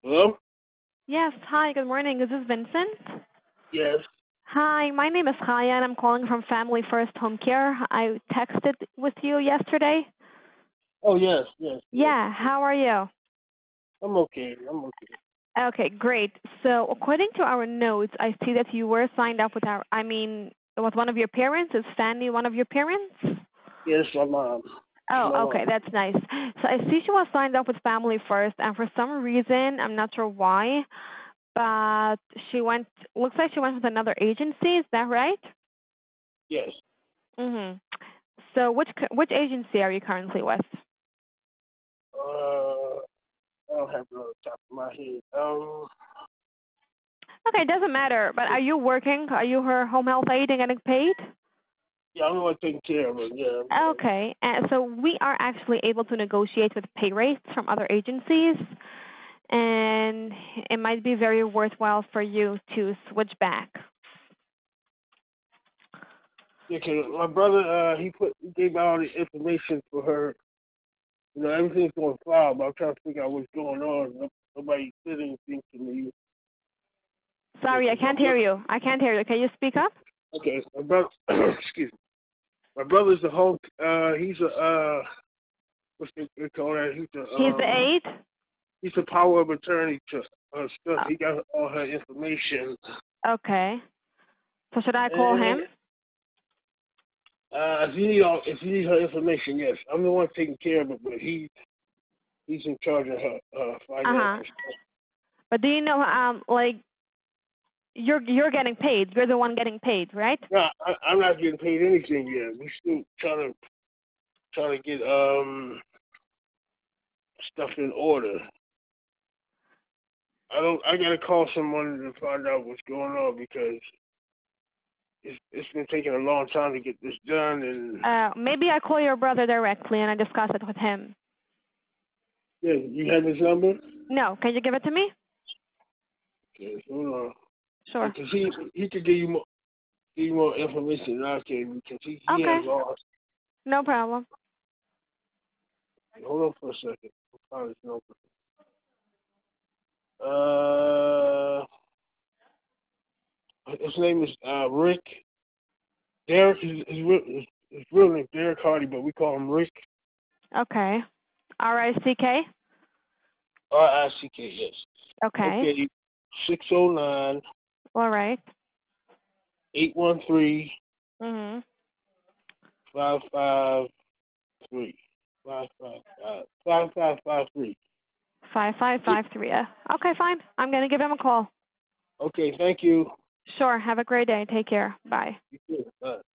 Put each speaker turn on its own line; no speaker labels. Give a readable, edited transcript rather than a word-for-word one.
Hello?
Yes. Hi, good morning. Is this Vincent?
Yes.
Hi, my name is Chaya, and I'm calling from Family First Home Care. I texted with you yesterday.
Oh, yes, yes, yes.
Yeah, how are you?
I'm okay. I'm okay.
Okay, great. So, according to our notes, I see that you were signed up with with one of your parents. Is Fanny one of your parents?
Yes, my mom. She's
Oh,
my mom.
okay, that's nice. So I see she was signed up with Family First, and for some reason, I'm not sure why, but looks like she went with another agency. Is that right?
Yes.
Mhm. So which agency are you currently with?
I don't have it on the top of my head.
Okay, it doesn't matter. But are you working? Are you her home health aide and getting paid?
yeah, I'm the one taking care of her. Yeah.
Okay, so we are actually able to negotiate with pay rates from other agencies, and it might be very worthwhile for you to switch back.
Yeah, 'cause my brother, he gave me all the information for her. You know, everything's going file, but I'm trying to figure out what's going on. Nobody said anything to me. Yeah,
Sorry, I
'cause my
can't hear
brother,
you. I can't hear you. Can you speak up?
okay, my brother, excuse me. My brother's a home, he's a, what's they call that?
He's the aide.
He's a power of attorney to stuff.
Oh,
He got all her information.
okay. So should I call
And
him?
if you need her information, yes, I'm the one taking care of it, but he's in charge of her
Uh
financial
huh.
stuff.
But do you know like you're getting paid? You're the one getting paid, right?
No, I'm not getting paid anything yet. We still trying to get stuff in order. I gotta call someone to find out what's going on because it's been taking a long time to get this done, and
Maybe I call your brother directly and I discuss it with him.
yeah, you have his number.
No, can you give it to me?
Okay, hold on.
Sure.
Because he could give you more information than I can because he
Okay,
has all.
no problem.
Hold on for a second. I'll find his number. His name is Rick. Derek. His real name is Derek Hardy, but we call him Rick.
Okay. RICK?
RICK. Yes.
Okay.
Okay. 609
All right.
813
Mhm.
553 5553.
5553. Okay, fine. I'm gonna give him a call.
Okay. Thank you.
Sure. Have a great day. Take care. Bye.
You too. Bye.